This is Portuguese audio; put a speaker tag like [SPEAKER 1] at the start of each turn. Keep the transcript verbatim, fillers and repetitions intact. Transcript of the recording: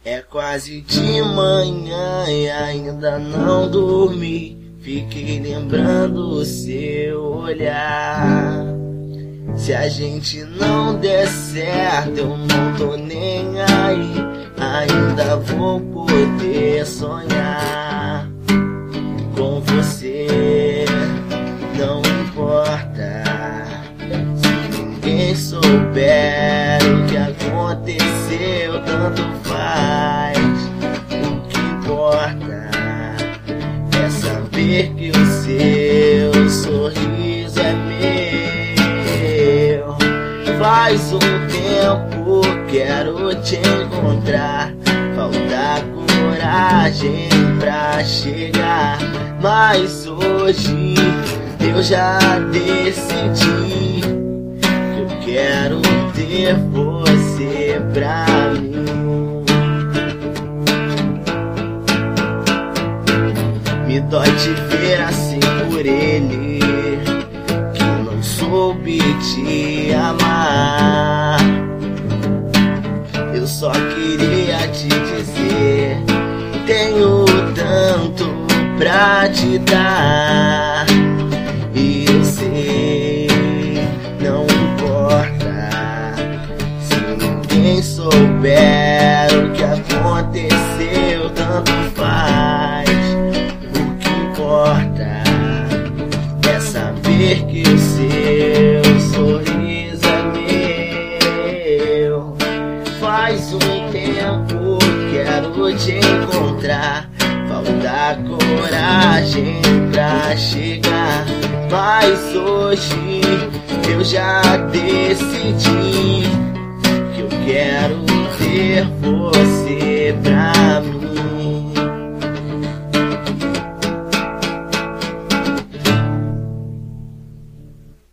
[SPEAKER 1] É quase de manhã e ainda não dormi. Fiquei lembrando o seu olhar. Se a gente não der certo, eu não tô nem aí. Ainda vou poder sonhar com você. Não importa se ninguém souber o que aconteceu, tanto faz. O que importa é saber que o seu sorriso é meu. Faz um tempo quero te encontrar, falta coragem pra chegar, mas hoje eu já decidi que eu quero ter você pra mim. Me dói te ver assim por ele, que não soube te amar. Eu só queria te dizer, tenho tanto pra te dar. E eu sei, não importa se ninguém souber o que aconteceu, tanto faz. O que importa é saber que o seu sorriso é meu. Faz um tempo quero te encontrar, falta coragem pra chegar, mas hoje eu já decidi que eu quero ter você